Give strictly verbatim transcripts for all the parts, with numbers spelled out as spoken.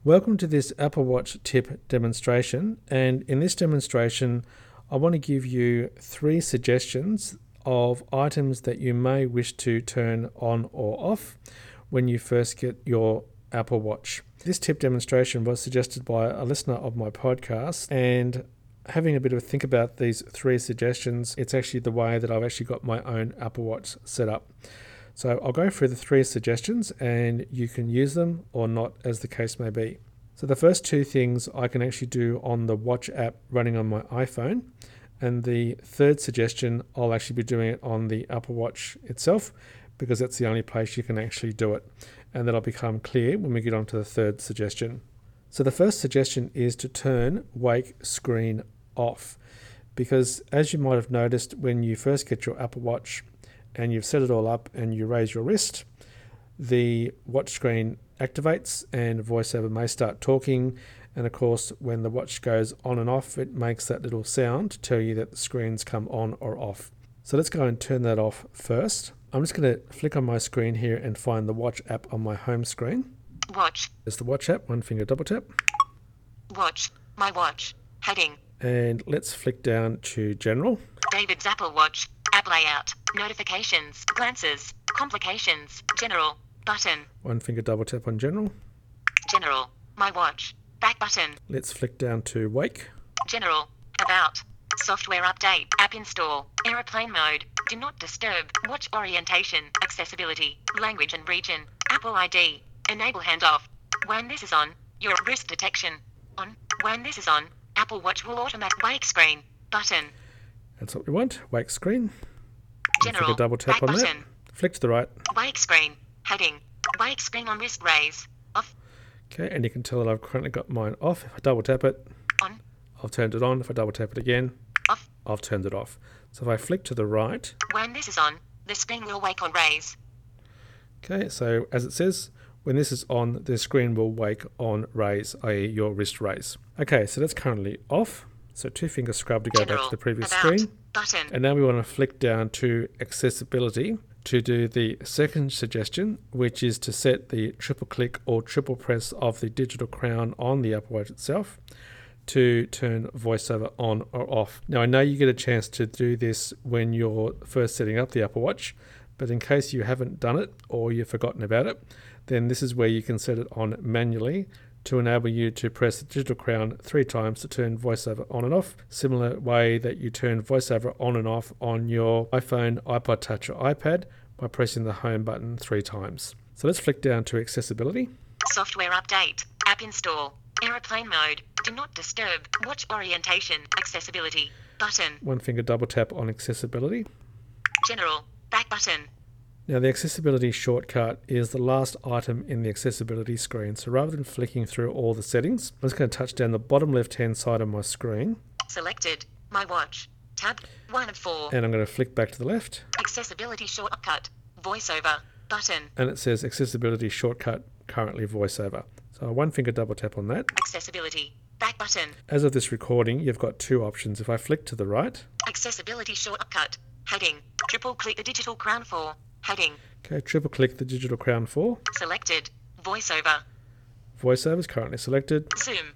Welcome to this Apple Watch tip demonstration, and in this demonstration I want to give you three suggestions of items that you may wish to turn on or off when you first get your Apple Watch. This tip demonstration was suggested by a listener of my podcast, and having a bit of a think about these three suggestions, it's actually the way that I've actually got my own Apple Watch set up. So I'll go through the three suggestions and you can use them or not, as the case may be. So the first two things I can actually do on the Watch app running on my iPhone, and the third suggestion I'll actually be doing it on the Apple Watch itself, because that's the only place you can actually do it, and that'll become clear when we get on to the third suggestion. So the first suggestion is to turn wake screen off, because as you might have noticed, when you first get your Apple Watch and you've set it all up and you raise your wrist, the watch screen activates and VoiceOver may start talking, and of course when the watch goes on and off, it makes that little sound to tell you that the screen's come on or off. So let's go and turn that off first. I'm just going to flick on my screen here and find the Watch app on my home screen. Watch. There's the Watch app, one finger double tap. Watch. My watch. Heading. And let's flick down to General. David's Apple Watch. App layout. Notifications. Glances. Complications. General. Button. One finger double tap on General. General. My watch. Back button. Let's flick down to Wake. General. About. Software update. App install. Airplane mode. Do not disturb. Watch orientation. Accessibility. Language and region. Apple I D. Enable handoff. When this is on, your wrist detection. On. When this is on, Apple Watch will automatic wake screen. Button. That's what we want. Wake screen. General. Flick a double tap back on button. that. Flick to the right. Wake screen. Heading. Wake screen on wrist raise. Off. Okay, and you can tell that I've currently got mine off. If I double tap it, On. I've turned it on. If I double tap it again, Off. I've turned it off. So if I flick to the right, When this is on, the screen will wake or raise. okay, so as it says, when this is on, the screen will wake on raise, that is your wrist raise. Okay, so that's currently off. So two finger scrub to go General. back to the previous About. screen. Button. And now we want to flick down to accessibility to do the second suggestion, which is to set the triple click or triple press of the digital crown on the Apple Watch itself to turn VoiceOver on or off. Now I know you get a chance to do this when you're first setting up the Apple Watch, but in case you haven't done it or you've forgotten about it, then this is where you can set it on manually to enable you to press the digital crown three times to turn VoiceOver on and off, similar way that you turn VoiceOver on and off on your iPhone, iPod Touch or iPad by pressing the home button three times. So let's flick down to accessibility. Software update. App install. Airplane mode. Do not disturb. Watch orientation. Accessibility. Button. One finger double tap on accessibility. General. Back button. Now the accessibility shortcut is the last item in the accessibility screen. So rather than flicking through all the settings, I'm just going to touch down the bottom left hand side of my screen. Selected. My watch. Tab. one of four. And I'm going to flick back to the left. Accessibility shortcut. VoiceOver. Button. And it says accessibility shortcut, currently VoiceOver. So one finger double tap on that. Accessibility. Back button. As of this recording, you've got two options. If I flick to the right, Accessibility shortcut. Heading. Triple click the digital crown for. Heading. okay, triple click the digital crown for. Selected. VoiceOver. VoiceOver is currently selected, Zoom.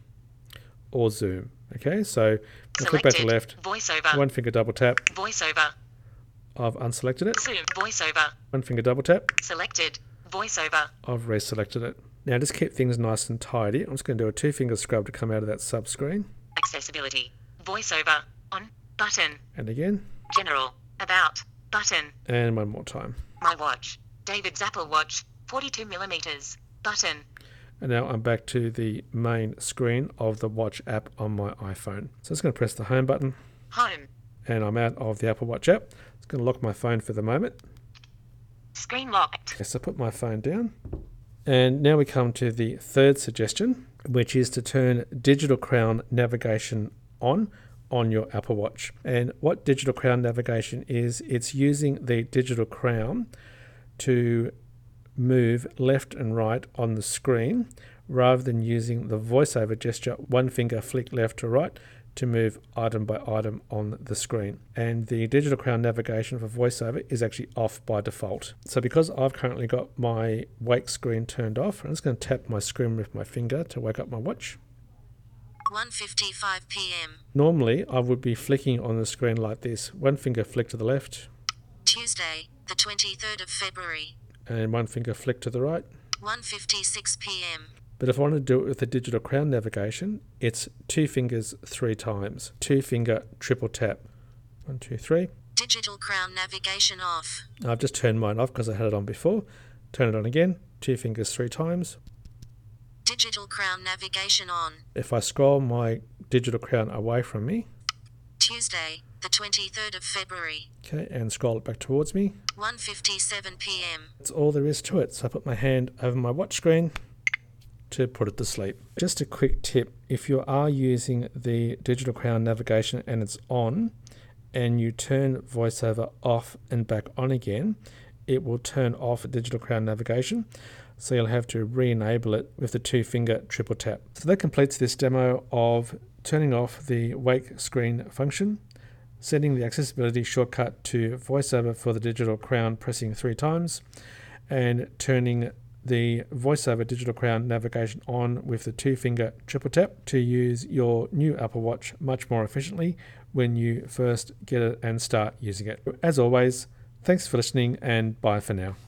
or Zoom. Okay, so I flick back to Selected. left, VoiceOver. one finger double tap. VoiceOver. I've unselected it. Zoom. VoiceOver. One finger double tap. Selected. VoiceOver. I've reselected it. Now just keep things nice and tidy. I'm just going to do a two finger scrub to come out of that sub screen. Accessibility. VoiceOver. On. Button. And again, General. About. Button. and one more time. My watch. David's Apple Watch. forty-two millimeters. Button. And now I'm back to the main screen of the Watch app on my iPhone. So I'm just going to press the home button, Home. and I'm out of the Apple Watch app. It's going to lock my phone for the moment. Screen locked. Yes, I put my phone down. And now we come to the third suggestion, which is to turn digital crown navigation on on your Apple Watch. And what digital crown navigation is, it's using the digital crown to move left and right on the screen rather than using the VoiceOver gesture, one finger flick left to right, to move item by item on the screen. And the Digital Crown navigation for VoiceOver is actually off by default. So because I've currently got my wake screen turned off, I'm just going to tap my screen with my finger to wake up my watch. one fifty-five p m Normally, I would be flicking on the screen like this. One finger flick to the left. Tuesday, the twenty-third of February. And one finger flick to the right. one fifty-six p m But if I want to do it with the Digital Crown navigation, it's two fingers three times. Two finger triple tap. One, two, three. Digital Crown navigation off. I've just turned mine off because I had it on before. Turn it on again. Two fingers three times. Digital Crown navigation on. If I scroll my Digital Crown away from me, Tuesday, the twenty-third of February. okay, and scroll it back towards me, one fifty-seven p m that's all there is to it. So I put my hand over my watch screen to put it to sleep. Just a quick tip, if you are using the Digital Crown navigation and it's on, and you turn VoiceOver off and back on again, it will turn off Digital Crown navigation. So you'll have to re-enable it with the two finger triple tap. So that completes this demo of turning off the wake screen function, setting the accessibility shortcut to VoiceOver for the Digital Crown pressing three times, and turning the VoiceOver Digital Crown navigation on with the two finger triple tap to use your new Apple Watch much more efficiently when you first get it and start using it. As always, thanks for listening and bye for now.